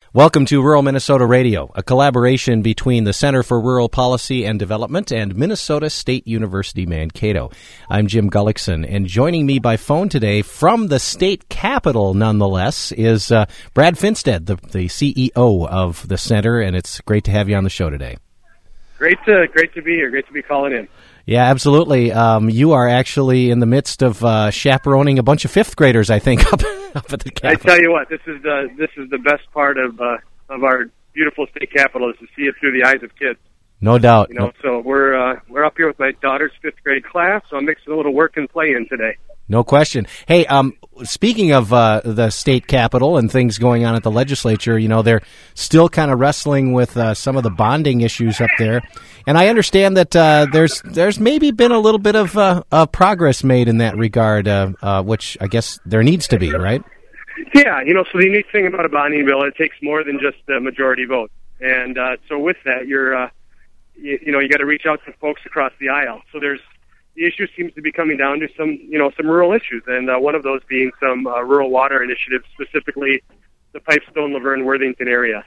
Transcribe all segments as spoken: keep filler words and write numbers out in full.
Welcome to Rural Minnesota Radio, a collaboration between the Center for Rural Policy and Development and Minnesota State University Mankato. I'm Jim Gullickson, and joining me by phone today from the state capitol, nonetheless, is uh, Brad Finstead, the, the C E O of the center, and it's great to have you on the show today. Great to great to be here. Great to be calling in. Yeah, absolutely. Um, you are actually in the midst of uh, chaperoning a bunch of fifth graders, I think, up, up at the Capitol. I tell you what, this is the this is the best part of uh, of our beautiful state capitol is to see it through the eyes of kids. No doubt. You know, no. so we're uh, we're up here with my daughter's fifth grade class, so I'm mixing a little work and play in today. No question. Hey, um, speaking of uh, the state capitol and things going on at the legislature, you know, they're still kind of wrestling with uh, some of the bonding issues up there. And I understand that uh, there's there's maybe been a little bit of uh, uh, progress made in that regard, uh, uh, which I guess there needs to be, right? Yeah, you know, so the unique thing about a bonding bill, it takes more than just a majority vote. And uh, so with that, you're, uh, you, you know, you got to reach out to folks across the aisle. So there's the issue seems to be coming down to some, you know, some rural issues, and uh, one of those being some uh, rural water initiatives, specifically the Pipestone, Laverne, Worthington area.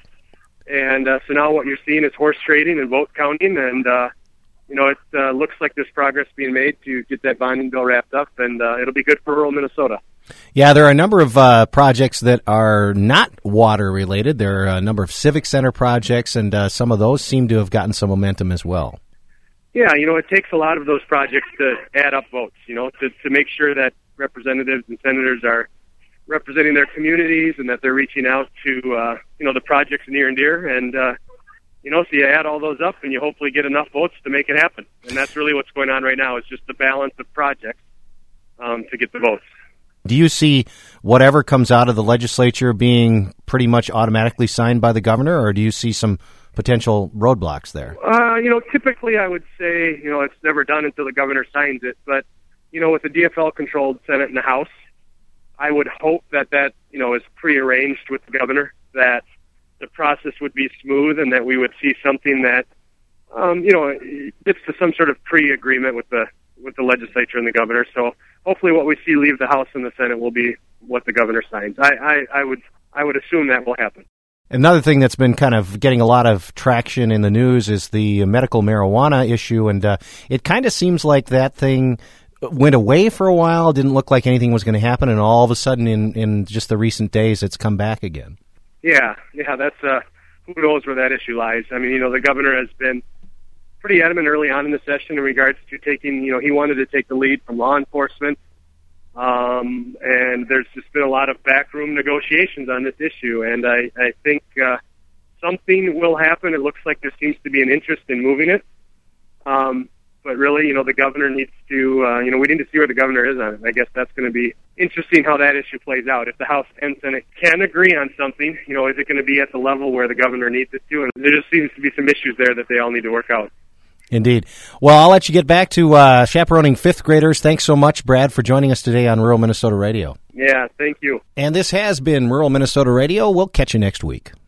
And uh, so now what you're seeing is horse trading and vote counting, and, uh, you know, it uh, looks like there's progress being made to get that bonding bill wrapped up, and uh, it'll be good for rural Minnesota. Yeah, there are a number of uh, projects that are not water-related. There are a number of civic center projects, and uh, some of those seem to have gotten some momentum as well. Yeah, you know, it takes a lot of those projects to add up votes, you know, to, to make sure that representatives and senators are representing their communities and that they're reaching out to, uh, you know, the projects near and dear. And, uh, you know, so you add all those up and you hopefully get enough votes to make it happen. And that's really what's going on right now is just the balance of projects um, to get the votes. Do you see whatever comes out of the legislature being pretty much automatically signed by the governor, or do you see some potential roadblocks there? Uh, you know, typically I would say, you know, it's never done until the governor signs it. But, you know, with the D F L-controlled Senate and the House, I would hope that that, you know, is prearranged with the governor, that the process would be smooth and that we would see something that, um, you know, gets to some sort of pre-agreement with the with the legislature and the governor. So hopefully what we see leave the House and the Senate will be what the governor signs. I, I, I would I would assume that will happen. Another thing that's been kind of getting a lot of traction in the news is the medical marijuana issue, and uh, it kind of seems like that thing went away for a while, didn't look like anything was going to happen, and all of a sudden in, in just the recent days it's come back again. Yeah, yeah, that's uh, who knows where that issue lies. I mean, you know, the governor has been pretty adamant early on in the session in regards to taking, you know, he wanted to take the lead from law enforcement. Um, and there's just been a lot of backroom negotiations on this issue, and I, I think uh, something will happen. It looks like there seems to be an interest in moving it. Um, but really, you know, the governor needs to, uh, you know, we need to see where the governor is on it. I guess that's going to be interesting how that issue plays out. If the House and Senate can agree on something, you know, is it going to be at the level where the governor needs it to? And there just seems to be some issues there that they all need to work out. Indeed. Well, I'll let you get back to uh, chaperoning fifth graders. Thanks so much, Brad, for joining us today on Rural Minnesota Radio. Yeah, thank you. And this has been Rural Minnesota Radio. We'll catch you next week.